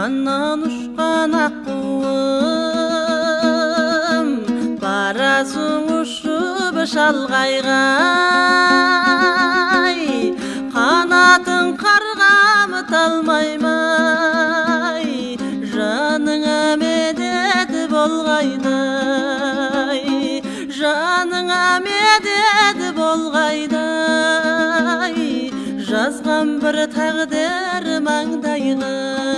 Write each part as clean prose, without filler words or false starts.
Алақаннан ұшқан аққуым, барасың ұшып шалғайға, қанатын қарғамы талмаймай, жаныңа медет болғайдай, жаныңа медет болғайдай, жазған бір тағдыр маңдайға.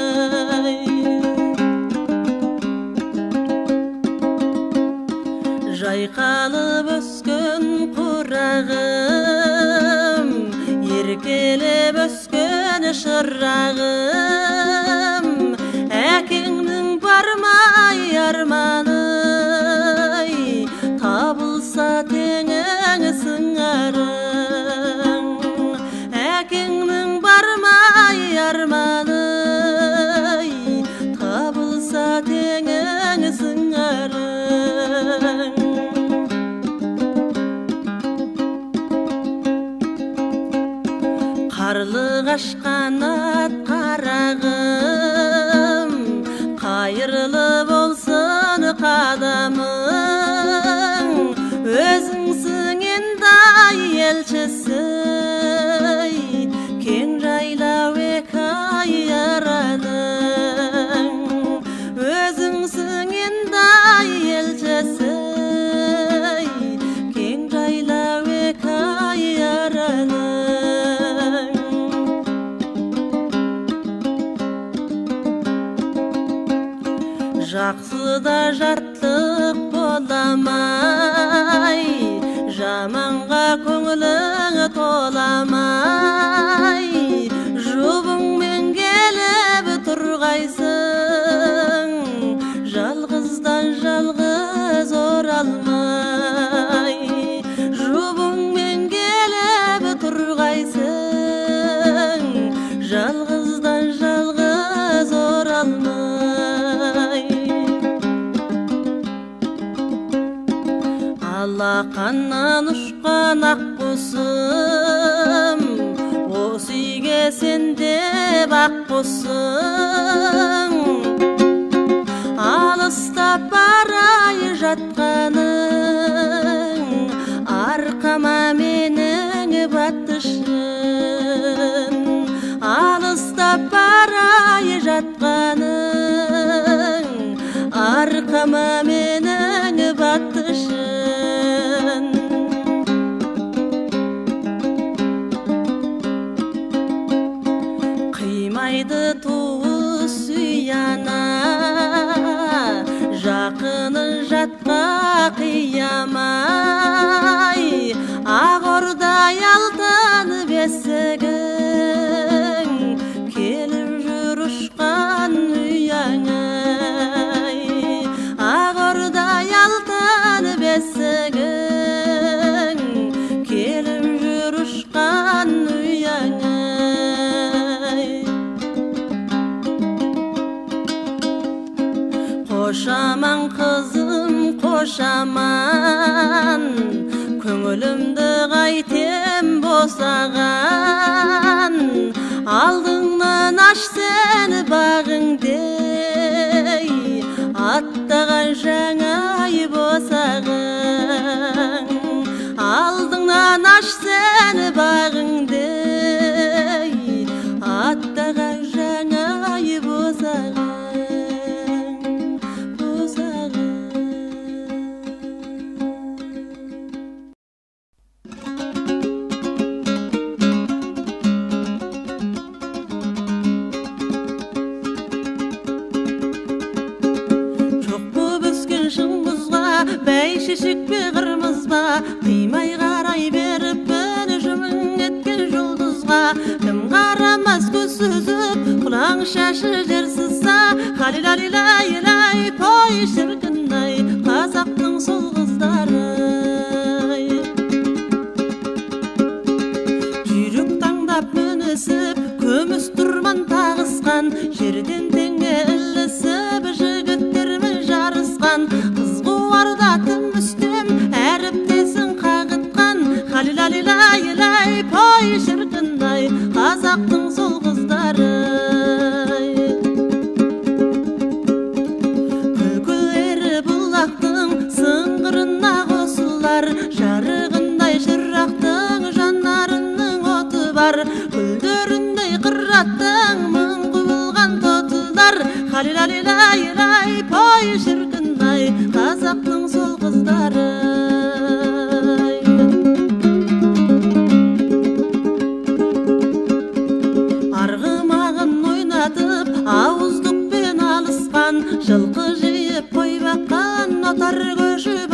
Жайқалып өскен құрағым, еркелеп өскен шырағым, әкеңнің бармай арманы, табылса теңің сыңарың. Әкеңнің бармай арманы, табылса теңің сыңарың. Қарлығаш қанат қарағым, қайырлы болсын қадамың, өзіңсің енді елшісі, кең жайлау екі ай араның, өзіңсің енді елшісі, кең жайлау екі ай араның. Жақсыда жартлық боламай, жаманға көңілің толамай, жұбыңмен келіп тұрғайсың, жалғыздан жалғыз оралмай, жұбыңмен келіп тұрғайсың, жалғыздан жалғыз оралмай. Алақаннан ұшқан аққусым, осы үйге сенде бақ құсың, алыстап барай жатқаның, арқама менің батышын, алыстап барай жатқаның, арқама менің батышын. Қимайды туыс ұяна, жақыны жатқа қиямай, ақ ордай алтын бесігің, келіп жүр ұшқан ұяңа, ақ ордай алтын бесігің, келіп жүр ұшқан ұяңа. Қошаман қызым, қошаман, көңілімді қайтем босаған, алдыңнан аш сені бағыңдей, аттаған жаңай босаған, алдыңнан аш сені бағыңдей, аттаған жаңай босаған. Бәйшешек пе қырмыз ба, қимай қарай беріп мені жымың еткен жұлдызға, кім қарамас көз сүзіп, құлаң шашы жер сызса, халилалилай-лай, той шіркін-ай, қазақтың сол қыздары. Жүйрік таңдап мінісіп, көміс тұрман тағысқан, жерден теңе ілісіп, жігіттермен жарысқан, тым үстем әріптесін қағытқан, халилалилай-лай, той шіркін-ай, қазақтың сол қыздары. лай пой шіркін-ай қазақтың сол қыздары арғымағын ойнатып ауыздықпен алысқан жылқы жиып қой баққан отар көшіп